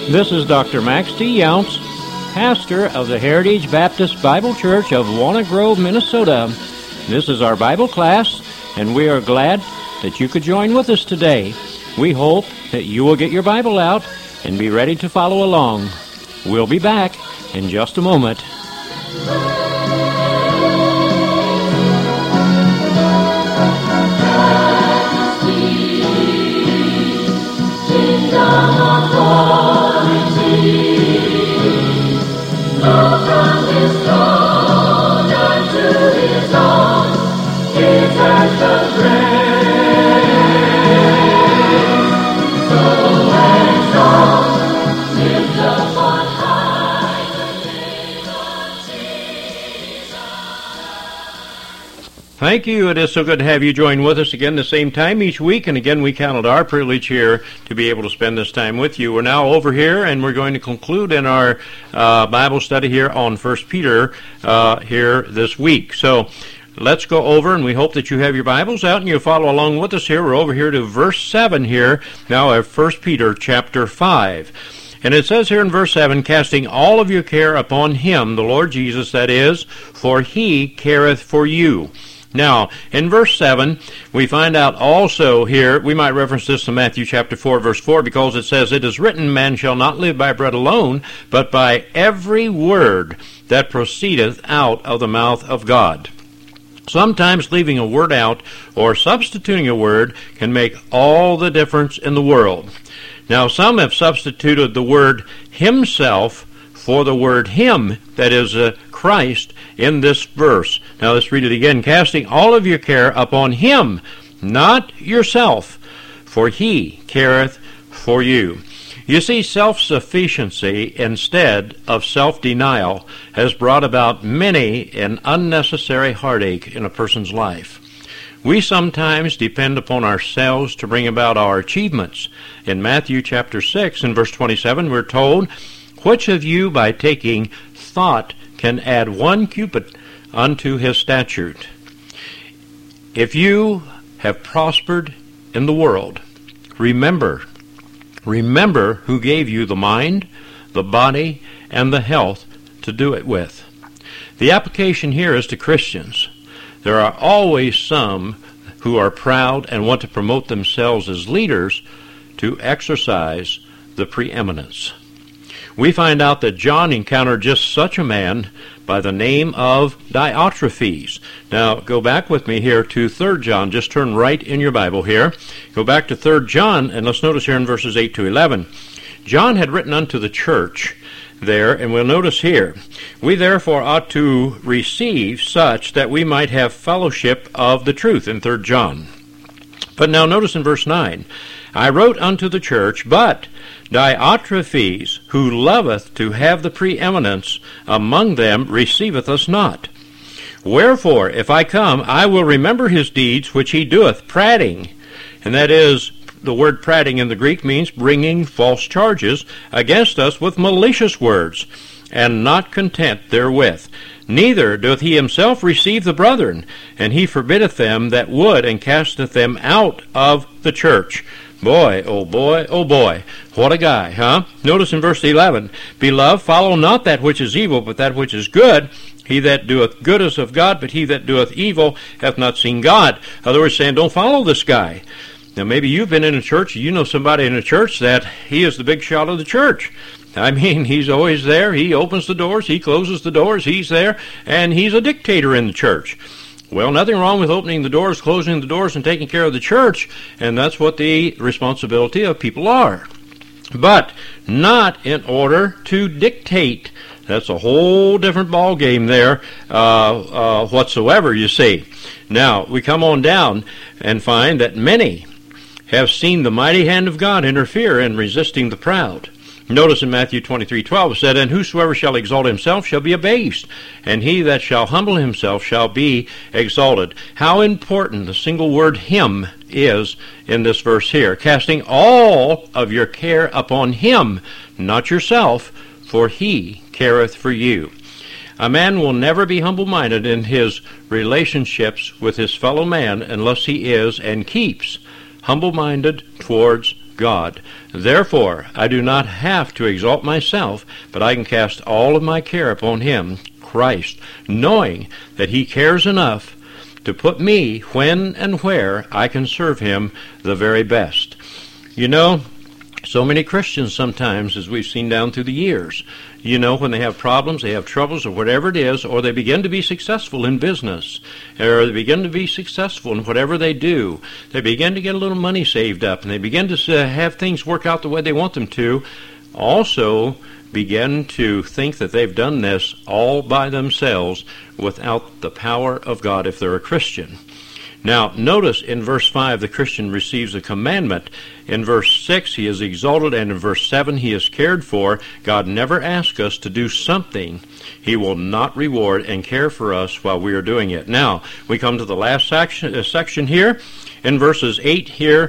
This is Dr. Max D. Younts, pastor of the Heritage Baptist Bible Church of Walnut Grove, Minnesota. This is our Bible class, and we are glad that you could join with us today. We hope that you will get your Bible out and be ready to follow along. We'll be back in just a moment. Thank you. It is so good to have you join with us again the same time each week. And again, we count it our privilege here to be able to spend this time with you. We're now over here, and we're going to conclude in our Bible study here on 1 Peter here this week. So let's go over, and we hope that you have your Bibles out and you'll follow along with us here. We're over here to verse 7 here now of 1 Peter chapter 5. And it says here in verse 7, casting all of your care upon him, the Lord Jesus, that is, for he careth for you. Now, in verse 7, we find out also here, we might reference this to Matthew chapter 4, verse 4, because it says, it is written, man shall not live by bread alone, but by every word that proceedeth out of the mouth of God. Sometimes leaving a word out or substituting a word can make all the difference in the world. Now, some have substituted the word himself for the word him, that is Christ, in this verse. Now let's read it again. Casting all of your care upon him, not yourself, for he careth for you. You see, self-sufficiency instead of self-denial has brought about many an unnecessary heartache in a person's life. We sometimes depend upon ourselves to bring about our achievements. In Matthew chapter 6 and verse 27, we're told, which of you by taking thought can add 1 cubit unto his statute? If you have prospered in the world, remember who gave you the mind, the body, and the health to do it with. The application here is to Christians. There are always some who are proud and want to promote themselves as leaders to exercise the preeminence. We find out that John encountered just such a man by the name of Diotrephes. Now, go back with me here to 3 John. Just turn right in your Bible here. Go back to 3 John, and let's notice here in verses 8 to 11. John had written unto the church there, and we'll notice here, we therefore ought to receive such that we might have fellowship of the truth, in 3 John. But now notice in verse 9, I wrote unto the church, but Diotrephes, who loveth to have the preeminence among them, receiveth us not. Wherefore, if I come, I will remember his deeds which he doeth, prating. And that is, the word prating in the Greek means bringing false charges against us with malicious words, and not content therewith. Neither doth he himself receive the brethren, and he forbiddeth them that would, and casteth them out of the church. Boy, oh boy, oh boy. What a guy, huh? Notice in verse 11, Beloved, follow not that which is evil, but that which is good. He that doeth good is of God, but he that doeth evil hath not seen God. In other words, saying, don't follow this guy. Now, maybe you've been in a church, you know somebody in a church that he is the big shot of the church. I mean, he's always there. He opens the doors, he closes the doors, he's there, and he's a dictator in the church. Well, nothing wrong with opening the doors, closing the doors, and taking care of the church, and that's what the responsibility of people are. But not in order to dictate. That's a whole different ball game there whatsoever, you see. Now, we come on down and find that many have seen the mighty hand of God interfere in resisting the proud. Notice in Matthew 23:12 it said, And whosoever shall exalt himself shall be abased, and he that shall humble himself shall be exalted. How important the single word him is in this verse here. Casting all of your care upon him, not yourself, for he careth for you. A man will never be humble-minded in his relationships with his fellow man unless he is and keeps humble-minded towards God. Therefore, I do not have to exalt myself, but I can cast all of my care upon him, Christ, knowing that he cares enough to put me when and where I can serve him the very best. You know, so many Christians sometimes, as we've seen down through the years, when they have problems, they have troubles, or whatever it is, or they begin to be successful in business, or they begin to be successful in whatever they do, they begin to get a little money saved up, and they begin to have things work out the way they want them to, also begin to think that they've done this all by themselves without the power of God if they're a Christian. Now, notice in verse 5, the Christian receives a commandment. In verse 6, he is exalted, and in verse 7, he is cared for. God never asks us to do something he will not reward and care for us while we are doing it. Now, we come to the last section here, in verses 8 here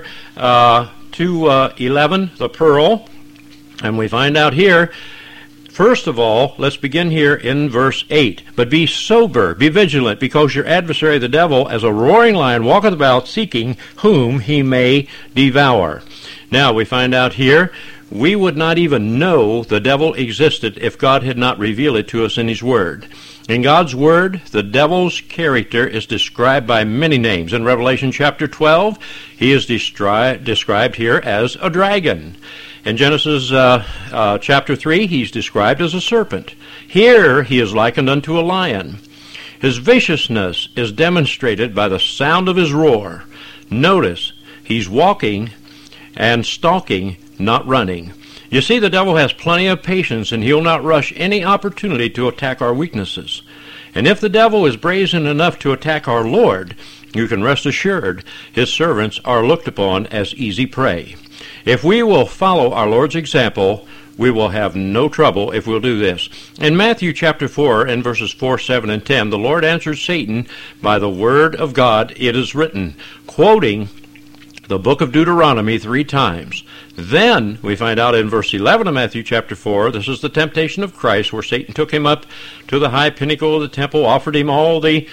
to 11, the pearl, and we find out here, first of all, let's begin here in verse 8. But be sober, be vigilant, because your adversary the devil, as a roaring lion, walketh about, seeking whom he may devour. Now, we find out here, we would not even know the devil existed if God had not revealed it to us in his word. In God's word, the devil's character is described by many names. In Revelation chapter 12, he is described here as a dragon. In Genesis chapter 3, he's described as a serpent. Here, he is likened unto a lion. His viciousness is demonstrated by the sound of his roar. Notice, he's walking and stalking, not running. You see, the devil has plenty of patience, and he'll not rush any opportunity to attack our weaknesses. And if the devil is brazen enough to attack our Lord, you can rest assured his servants are looked upon as easy prey. If we will follow our Lord's example, we will have no trouble if we'll do this. In Matthew chapter 4, and verses 4, 7, and 10, the Lord answered Satan by the word of God, it is written, quoting the book of Deuteronomy 3 times. Then we find out in verse 11 of Matthew chapter 4, this is the temptation of Christ, where Satan took him up to the high pinnacle of the temple, offered him all the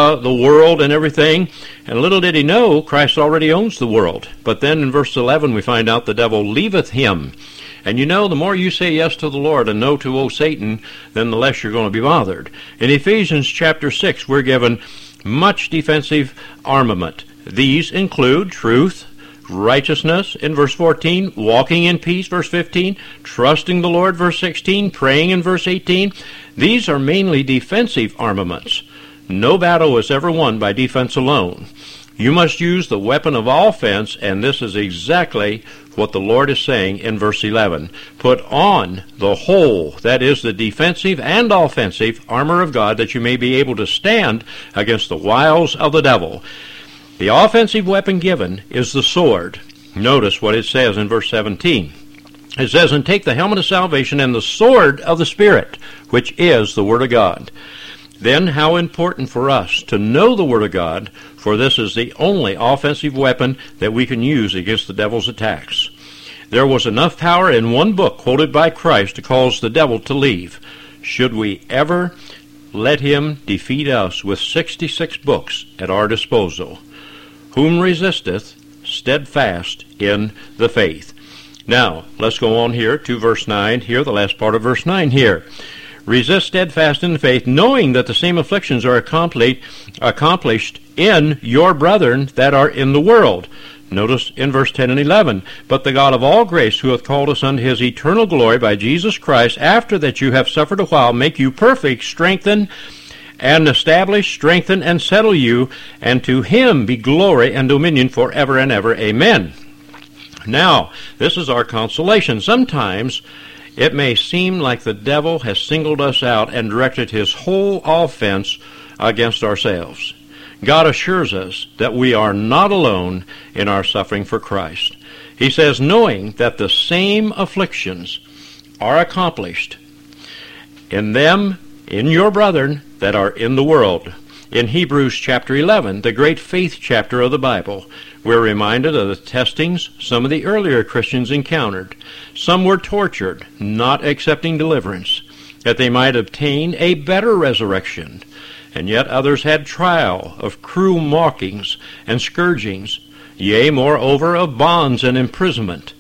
world and everything, and little did he know, Christ already owns the world. But then in verse 11 we find out the devil leaveth him. And you know, the more you say yes to the Lord and no to Satan, then the less you're going to be bothered. In Ephesians chapter 6, we're given much defensive armament. These include truth, righteousness in verse 14, walking in peace, verse 15, trusting the Lord, verse 16, praying in verse 18. These are mainly defensive armaments. No battle is ever won by defense alone. You must use the weapon of offense, and this is exactly what the Lord is saying in verse 11. Put on the whole, that is the defensive and offensive armor of God, that you may be able to stand against the wiles of the devil. The offensive weapon given is the sword. Notice what it says in verse 17. It says, and take the helmet of salvation and the sword of the Spirit, which is the Word of God. Then how important for us to know the Word of God, for this is the only offensive weapon that we can use against the devil's attacks. There was enough power in one book quoted by Christ to cause the devil to leave. Should we ever let him defeat us with 66 books at our disposal? Whom resisteth, steadfast in the faith. Now, let's go on here to verse 9 here, the last part of verse 9 here. Resist steadfast in the faith, knowing that the same afflictions are accomplished in your brethren that are in the world. Notice in verse 10 and 11, but the God of all grace, who hath called us unto his eternal glory by Jesus Christ, after that you have suffered a while, make you perfect, strengthen, and establish, strengthen, and settle you, and to him be glory and dominion forever and ever. Amen. Now, this is our consolation. Sometimes it may seem like the devil has singled us out and directed his whole offense against ourselves. God assures us that we are not alone in our suffering for Christ. He says, knowing that the same afflictions are accomplished in them, in your brethren that are in the world. In Hebrews chapter 11, the great faith chapter of the Bible, we're reminded of the testings some of the earlier Christians encountered. Some were tortured, not accepting deliverance, that they might obtain a better resurrection. And yet others had trial of cruel mockings and scourgings, yea, moreover, of bonds and imprisonment.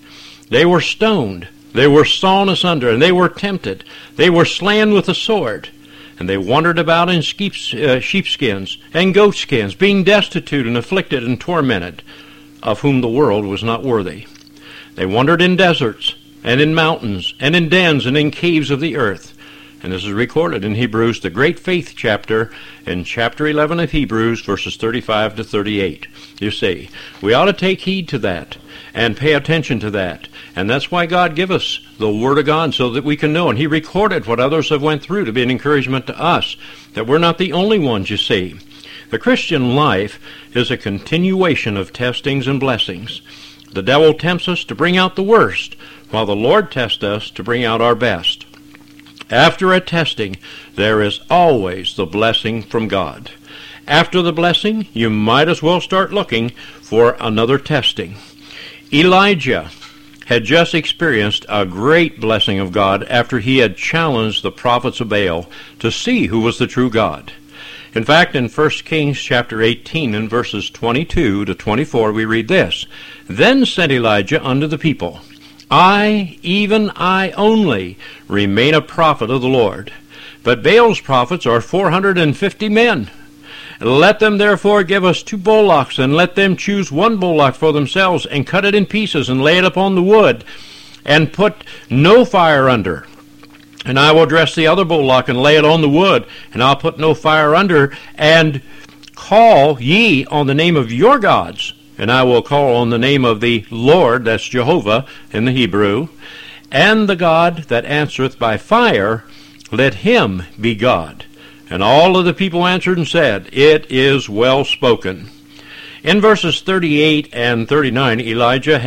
They were stoned. They were sawn asunder, and they were tempted. They were slain with the sword. And they wandered about in sheepskins and goatskins, being destitute and afflicted and tormented, of whom the world was not worthy. They wandered in deserts and in mountains and in dens and in caves of the earth. And this is recorded in Hebrews, the great faith chapter, in chapter 11 of Hebrews, verses 35 to 38. You see, we ought to take heed to that and pay attention to that. And that's why God give us the Word of God, so that we can know. And He recorded what others have went through to be an encouragement to us, that we're not the only ones, you see. The Christian life is a continuation of testings and blessings. The devil tempts us to bring out the worst, while the Lord tests us to bring out our best. After a testing, there is always the blessing from God. After the blessing, you might as well start looking for another testing. Elijah had just experienced a great blessing of God after he had challenged the prophets of Baal to see who was the true God. In fact, in 1 Kings chapter 18 and verses 22 to 24, we read this: Then said Elijah unto the people, I, even I only, remain a prophet of the Lord. But Baal's prophets are 450 men. Let them therefore give us 2 bullocks, and let them choose 1 bullock for themselves, and cut it in pieces, and lay it upon the wood, and put no fire under. And I will dress the other bullock, and lay it on the wood, and I'll put no fire under, and call ye on the name of your gods, and I will call on the name of the Lord, that's Jehovah in the Hebrew, and the God that answereth by fire, let him be God. And all of the people answered and said, It is well spoken. In verses 38 and 39, Elijah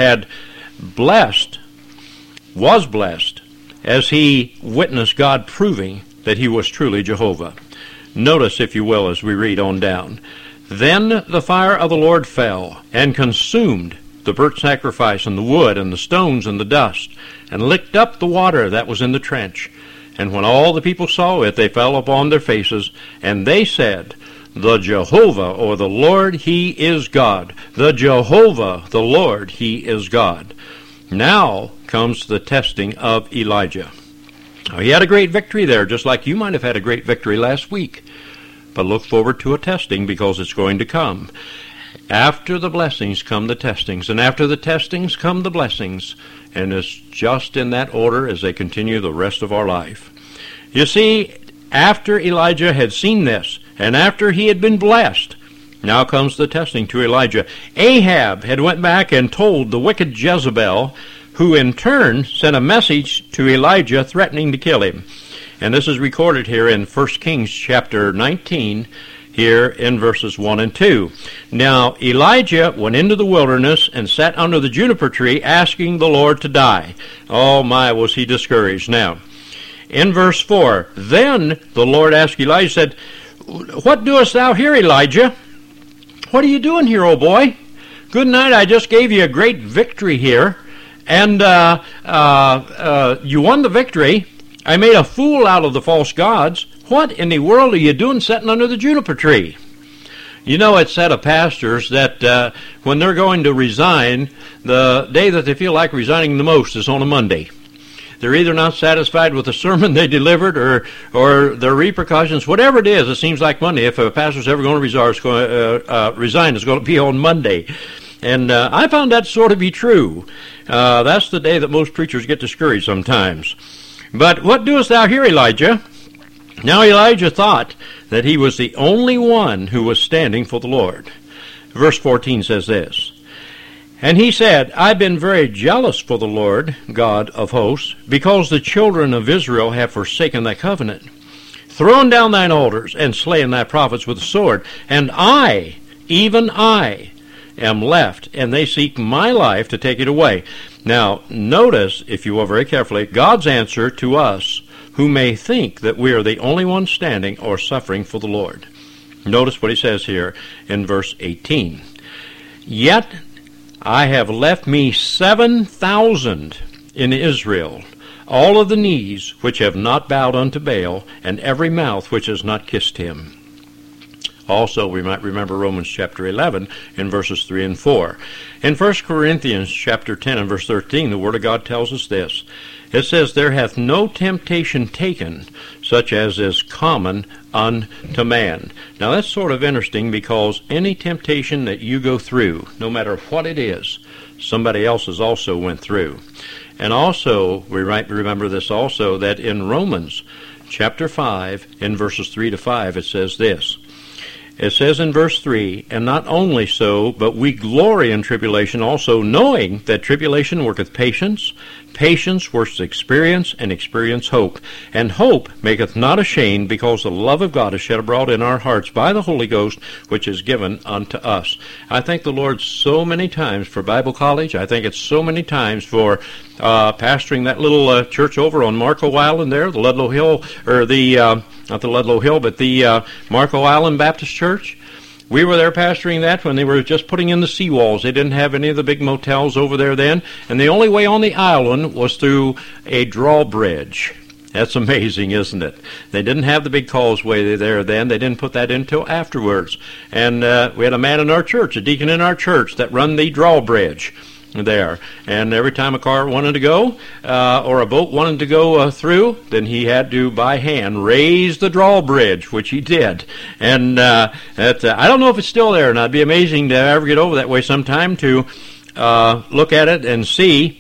was blessed, as he witnessed God proving that he was truly Jehovah. Notice, if you will, as we read on down. Then the fire of the Lord fell, and consumed the burnt sacrifice, and the wood, and the stones, and the dust, and licked up the water that was in the trench. And when all the people saw it, they fell upon their faces, and they said, The Jehovah, or the Lord, He is God. The Jehovah, the Lord, He is God. Now comes the testing of Elijah. Now, he had a great victory there, just like you might have had a great victory last week. But look forward to a testing, because it's going to come. After the blessings come the testings, and after the testings come the blessings. And it's just in that order as they continue the rest of our life. You see, after Elijah had seen this, and after he had been blessed, now comes the testing to Elijah. Ahab had went back and told the wicked Jezebel, who in turn sent a message to Elijah threatening to kill him. And this is recorded here in 1 Kings chapter 19, here in verses 1 and 2. Now Elijah went into the wilderness and sat under the juniper tree, asking the Lord to die. Oh my, was he discouraged. Now, in verse 4, Then the Lord asked Elijah, said, What doest thou here, Elijah? What are you doing here, old boy? Good night, I just gave you a great victory here, and you won the victory. I made a fool out of the false gods. What in the world are you doing sitting under the juniper tree? You know, it's said of pastors that when they're going to resign, the day that they feel like resigning the most is on a Monday. They're either not satisfied with the sermon they delivered or their repercussions. Whatever it is, it seems like Monday. If a pastor's ever going to resign, it's going to be on Monday. And I found that sort of be true. That's the day that most preachers get discouraged sometimes. But what doest thou here, Elijah? Now Elijah thought that he was the only one who was standing for the Lord. Verse 14 says this, And he said, I've been very jealous for the Lord, God of hosts, because the children of Israel have forsaken thy covenant, thrown down thine altars, and slain thy prophets with the sword. And I, even I, am left, and they seek my life to take it away. Now, notice, if you will very carefully, God's answer to us who may think that we are the only ones standing or suffering for the Lord. Notice what he says here in verse 18. Yet I have left me 7,000 in Israel, all of the knees which have not bowed unto Baal, and every mouth which has not kissed him. Also, we might remember Romans chapter 11 in verses 3 and 4. In 1 Corinthians chapter 10 and verse 13, the Word of God tells us this. It says, "There hath no temptation taken, such as is common unto man." Now that's sort of interesting, because any temptation that you go through, no matter what it is, somebody else has also went through. And also, we might remember this also, that in Romans chapter 5, in verses 3 to 5, it says this. It says in verse 3, "And not only so, but we glory in tribulation also, knowing that tribulation worketh patience, patience worketh experience, and experience hope. And hope maketh not ashamed, because the love of God is shed abroad in our hearts by the Holy Ghost, which is given unto us." I thank the Lord so many times for Bible College. I think it's so many times for pastoring that little church over on Marco Island there, the Ludlow Hill, or not the Ludlow Hill, but the Marco Island Baptist Church. We were there pastoring that when they were just putting in the seawalls. They didn't have any of the big motels over there then, and the only way on the island was through a drawbridge. That's amazing, isn't it? They didn't have the big causeway there then. They didn't put that in until afterwards. And we had a man in our church, a deacon in our church, that run the drawbridge there. And every time a car wanted to go, or a boat wanted to go through, then he had to, by hand, raise the drawbridge, which he did. And I don't know if it's still there, and it'd be amazing to ever get over that way sometime to look at it and see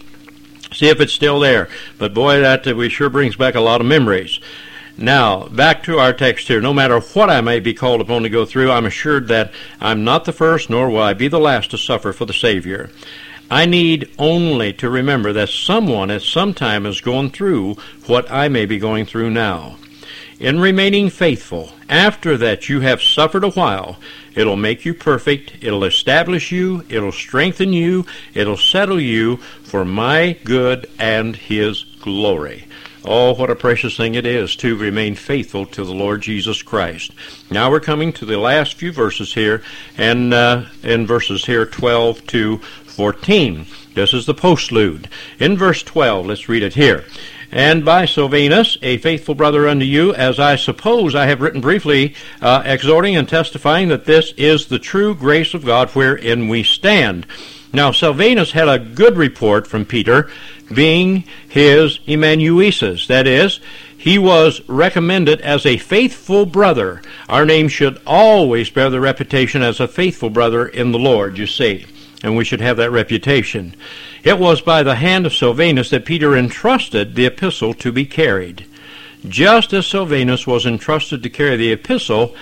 if it's still there. But boy, that sure brings back a lot of memories. Now, back to our text here. No matter what I may be called upon to go through, I'm assured that I'm not the first, nor will I be the last to suffer for the Savior. I need only to remember that someone at some time has gone through what I may be going through now. In remaining faithful, after that you have suffered a while, it'll make you perfect, it'll establish you, it'll strengthen you, it'll settle you for my good and His glory. Oh, what a precious thing it is to remain faithful to the Lord Jesus Christ. Now we're coming to the last few verses here, and in verses here 12 to 14. This is the postlude. In verse 12, let's read it here. "And by Silvanus, a faithful brother unto you, as I suppose I have written briefly, exhorting and testifying that this is the true grace of God wherein we stand." Now, Silvanus had a good report from Peter, being his amanuensis. That is, he was recommended as a faithful brother. Our name should always bear the reputation as a faithful brother in the Lord, you see. And we should have that reputation. It was by the hand of Silvanus that Peter entrusted the epistle to be carried. Just as Silvanus was entrusted to carry the epistle,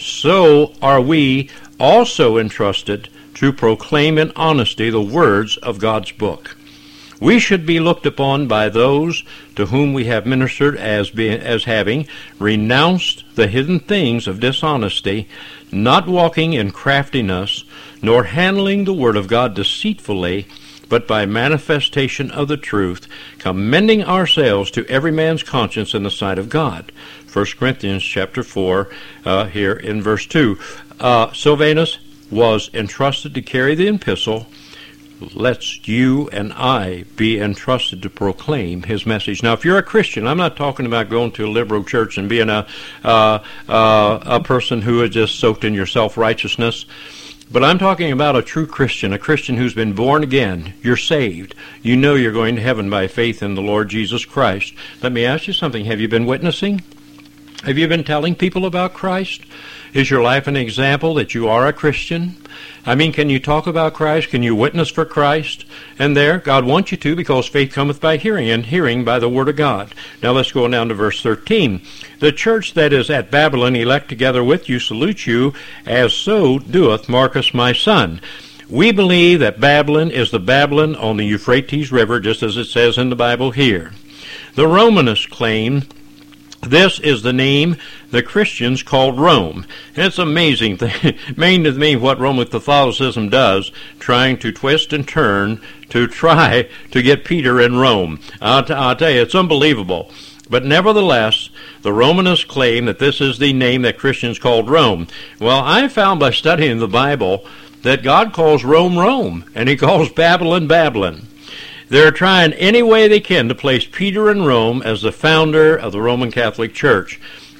so are we also entrusted to proclaim in honesty the words of God's book. We should be looked upon by those to whom we have ministered as having renounced the hidden things of dishonesty, not walking in craftiness, nor handling the word of God deceitfully, but by manifestation of the truth, commending ourselves to every man's conscience in the sight of God. 1 Corinthians chapter 4, here in verse 2. Silvanus was entrusted to carry the epistle. Let's you and I be entrusted to proclaim his message. Now, if you're a Christian, I'm not talking about going to a liberal church and being a person who is just soaked in your self-righteousness. But I'm talking about a true Christian, a Christian who's been born again. You're saved. You know you're going to heaven by faith in the Lord Jesus Christ. Let me ask you something. Have you been witnessing? Have you been telling people about Christ? Is your life an example that you are a Christian? I mean, can you talk about Christ? Can you witness for Christ? And there, God wants you to, because faith cometh by hearing, and hearing by the word of God. Now let's go down to verse 13. "The church that is at Babylon, elect together with you, salute you, as so doeth Marcus my son." We believe that Babylon is the Babylon on the Euphrates River, just as it says in the Bible here. The Romanists claim this is the name the Christians called Rome. And it's amazing to me what Roman Catholicism does, trying to twist and turn to try to get Peter in Rome. I'll tell you, it's unbelievable. But nevertheless, the Romanists claim that this is the name that Christians called Rome. Well, I found by studying the Bible that God calls Rome, Rome, and he calls Babylon, Babylon. They're trying any way they can to place Peter in Rome as the founder of the Roman Catholic Church.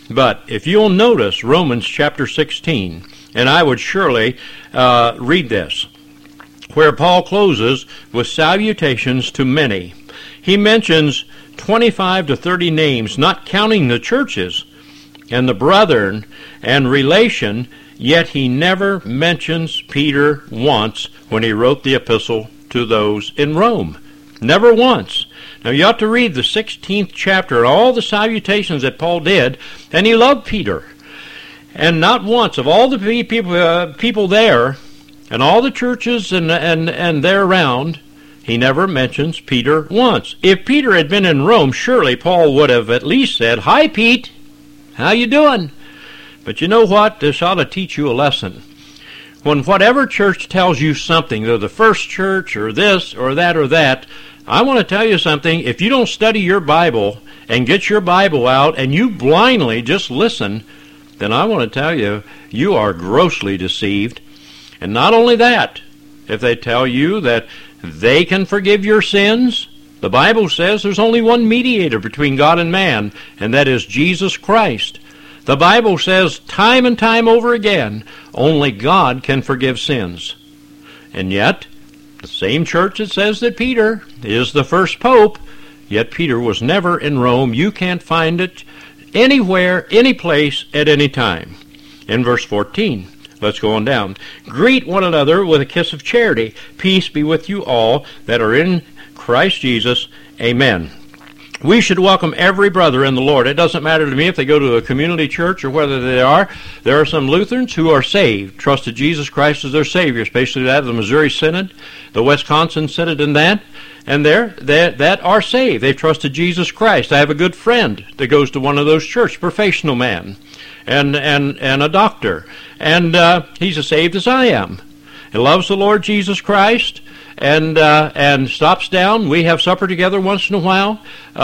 But if you'll notice Romans chapter 16, and I would surely read this, where Paul closes with salutations to many. He mentions 25 to 30 names, not counting the churches and the brethren and relation, yet he never mentions Peter once when he wrote the epistle to those in Rome. Never once. Now you ought to read the 16th chapter and all the salutations that Paul did, and he loved Peter. And not once of all the people there and all the churches and there around, he never mentions Peter once. If Peter had been in Rome, surely Paul would have at least said, "Hi, Pete, how you doing?" But you know what? This ought to teach you a lesson. When whatever church tells you something, they're the first church or this or that, I want to tell you something. If you don't study your Bible and get your Bible out and you blindly just listen, then I want to tell you, you are grossly deceived. And not only that, if they tell you that they can forgive your sins, the Bible says there's only one mediator between God and man, and that is Jesus Christ. The Bible says time and time over again, only God can forgive sins. And yet, the same church that says that Peter is the first pope, yet Peter was never in Rome. You can't find it anywhere, any place, at any time. In verse 14, let's go on down. Greet one another with a kiss of charity. Peace be with you all that are in Christ Jesus. Amen. We should welcome every brother in the Lord. It doesn't matter to me if they go to a community church or whether they are. There are some Lutherans who are saved, trusted Jesus Christ as their Savior, especially that of the Missouri Synod, the Wisconsin Synod, and that are saved. They've trusted Jesus Christ. I have a good friend that goes to one of those churches, professional man, and a doctor, and he's as saved as I am. He loves the Lord Jesus Christ, and stops down. We have supper together once in a while,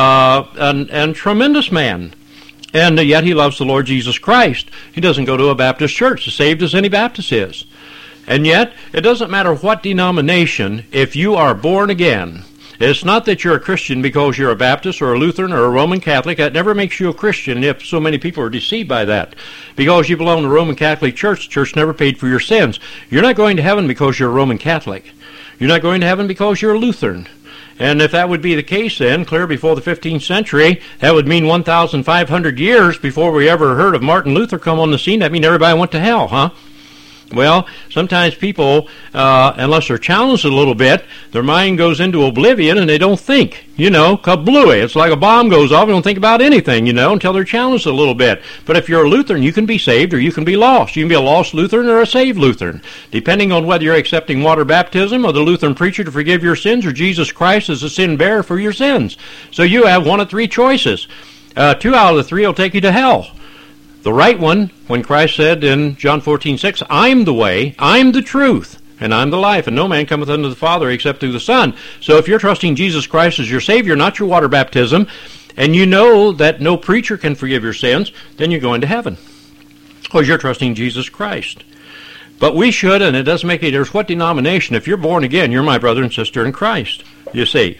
and tremendous man. And yet he loves the Lord Jesus Christ. He doesn't go to a Baptist church, as saved as any Baptist is. And yet, it doesn't matter what denomination, if you are born again. It's not that you're a Christian because you're a Baptist or a Lutheran or a Roman Catholic. That never makes you a Christian if so many people are deceived by that. Because you belong to a Roman Catholic church, the church never paid for your sins. You're not going to heaven because you're a Roman Catholic. You're not going to heaven because you're a Lutheran. And if that would be the case then, clear before the 15th century, that would mean 1,500 years before we ever heard of Martin Luther come on the scene. That means everybody went to hell, huh? Well, sometimes people, unless they're challenged a little bit, their mind goes into oblivion and they don't think. Kablooey. It's like a bomb goes off. They don't think about anything, until they're challenged a little bit. But if you're a Lutheran, you can be saved or you can be lost. You can be a lost Lutheran or a saved Lutheran, depending on whether you're accepting water baptism or the Lutheran preacher to forgive your sins or Jesus Christ as a sin bearer for your sins. So you have one of three choices. 2 out of the 3 will take you to hell. The right one, when Christ said in John 14:6, I'm the way, I'm the truth, and I'm the life, and no man cometh unto the Father except through the Son. So if you're trusting Jesus Christ as your Savior, not your water baptism, and you know that no preacher can forgive your sins, then you're going to heaven, because you're trusting Jesus Christ. But we should, and it doesn't make any difference what denomination, if you're born again, you're my brother and sister in Christ, you see.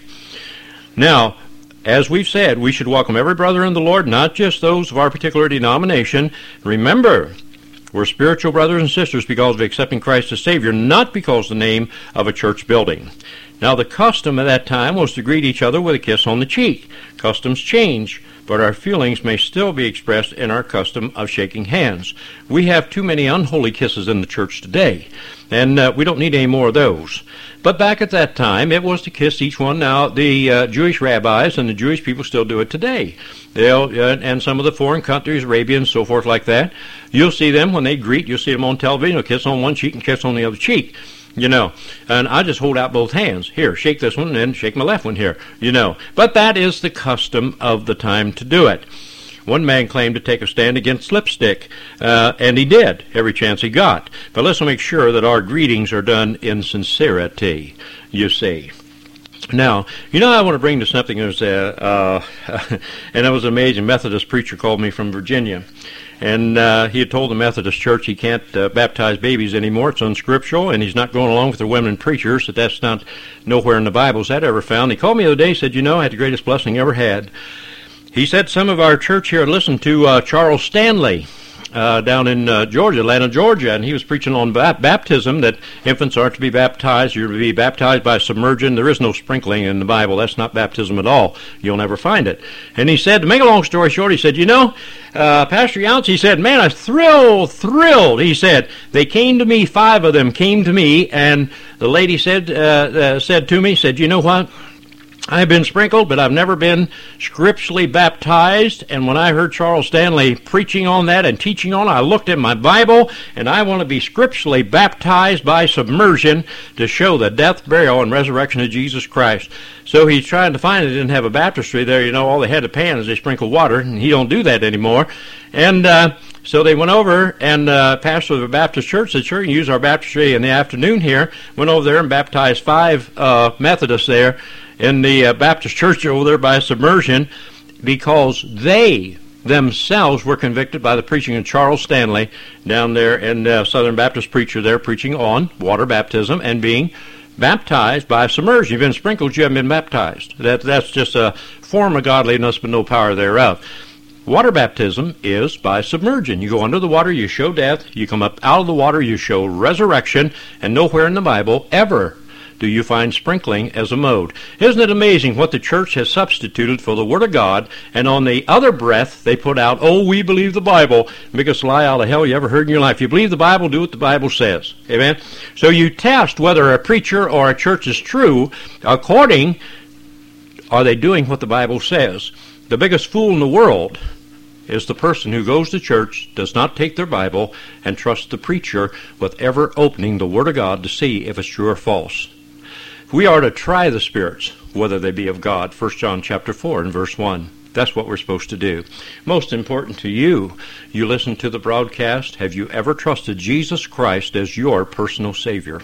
Now, as we've said, we should welcome every brother in the Lord, not just those of our particular denomination. Remember, we're spiritual brothers and sisters because of accepting Christ as Savior, not because of the name of a church building. Now, the custom at that time was to greet each other with a kiss on the cheek. Customs change, but our feelings may still be expressed in our custom of shaking hands. We have too many unholy kisses in the church today, and we don't need any more of those. But back at that time, it was to kiss each one. Now, the Jewish rabbis and the Jewish people still do it today. And some of the foreign countries, Arabians, so forth like that, you'll see them when they greet, you'll see them on television, they'll kiss on one cheek and kiss on the other cheek. And I just hold out both hands. Here, shake this one, and then shake my left one here, But that is the custom of the time to do it. One man claimed to take a stand against lipstick, and he did, every chance he got. But let's make sure that our greetings are done in sincerity, you see. Now, I want to bring to something that was, and it was amazing. A Methodist preacher called me from Virginia, and he had told the Methodist Church he can't baptize babies anymore. It's unscriptural, and he's not going along with the women preachers, that that's not nowhere in the Bible that I ever found. He called me the other day and said, I had the greatest blessing I ever had. He said some of our church here listened to Charles Stanley down in Georgia, Atlanta, Georgia, and he was preaching on baptism, that infants are to be baptized. You're to be baptized by submersion. There is no sprinkling in the Bible. That's not baptism at all. You'll never find it. And he said, to make a long story short, he said, Pastor Younce, he said, man, I was thrilled. He said, they came to me, 5 of them came to me, and the lady said to me, you know what? I've been sprinkled, but I've never been scripturally baptized. And when I heard Charles Stanley preaching on that and teaching on it, I looked at my Bible, and I want to be scripturally baptized by submersion to show the death, burial, and resurrection of Jesus Christ. So he's trying to find it. Didn't have a baptistry there. All they had to pan is they sprinkle water, and he don't do that anymore. And so they went over, and pastor of the Baptist church said, sure, you can use our baptistry in the afternoon here. Went over there and baptized 5 Methodists there in the Baptist church over there by submersion, because they themselves were convicted by the preaching of Charles Stanley down there, in Southern Baptist preacher there, preaching on water baptism and being baptized by submersion. You've been sprinkled, you haven't been baptized. That's just a form of godliness, but no power thereof. Water baptism is by submersion. You go under the water, you show death. You come up out of the water, you show resurrection. And nowhere in the Bible ever do you find sprinkling as a mode. Isn't it amazing what the church has substituted for the Word of God? And on the other breath, they put out, we believe the Bible. Biggest lie out of hell you ever heard in your life. You believe the Bible, do what the Bible says. Amen? So you test whether a preacher or a church is true according, are they doing what the Bible says? The biggest fool in the world is the person who goes to church, does not take their Bible, and trusts the preacher with ever opening the Word of God to see if it's true or false. We are to try the spirits, whether they be of God. 1 John chapter 4 and verse 1. That's what we're supposed to do. Most important to you, you listen to the broadcast. Have you ever trusted Jesus Christ as your personal Savior?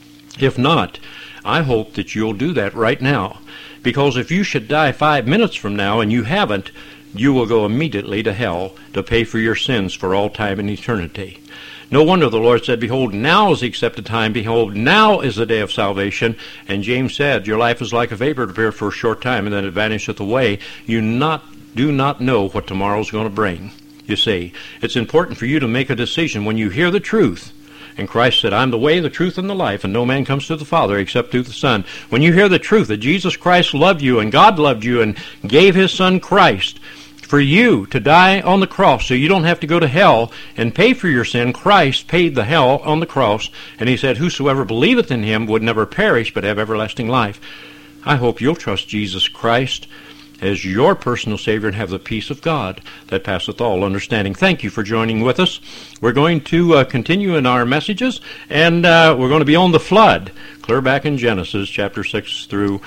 If not, I hope that you'll do that right now. Because if you should die 5 minutes from now and you haven't, you will go immediately to hell to pay for your sins for all time and eternity. No wonder the Lord said, behold, now is the accepted time. Behold, now is the day of salvation. And James said, your life is like a vapor to appear for a short time, and then it vanisheth away. You do not know what tomorrow is going to bring. You see, it's important for you to make a decision when you hear the truth. And Christ said, I'm the way, the truth, and the life, and no man comes to the Father except through the Son. When you hear the truth that Jesus Christ loved you, and God loved you, and gave His Son Christ for you to die on the cross so you don't have to go to hell and pay for your sin. Christ paid the hell on the cross, and He said, whosoever believeth in Him would never perish but have everlasting life. I hope you'll trust Jesus Christ as your personal Savior and have the peace of God that passeth all understanding. Thank you for joining with us. We're going to continue in our messages, and we're going to be on the flood, clear back in Genesis chapter 6 through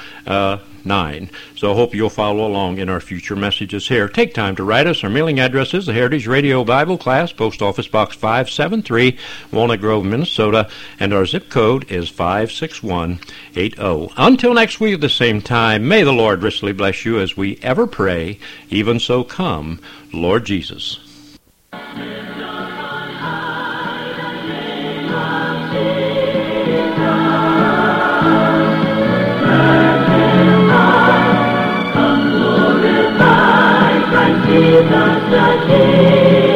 9. So I hope you'll follow along in our future messages here. Take time to write us. Our mailing address is the Heritage Radio Bible Class, Post Office Box 573, Walnut Grove, Minnesota, and our zip code is 56180. Until next week at the same time, may the Lord richly bless you as we ever pray. Even so come, Lord Jesus. Jesus the King.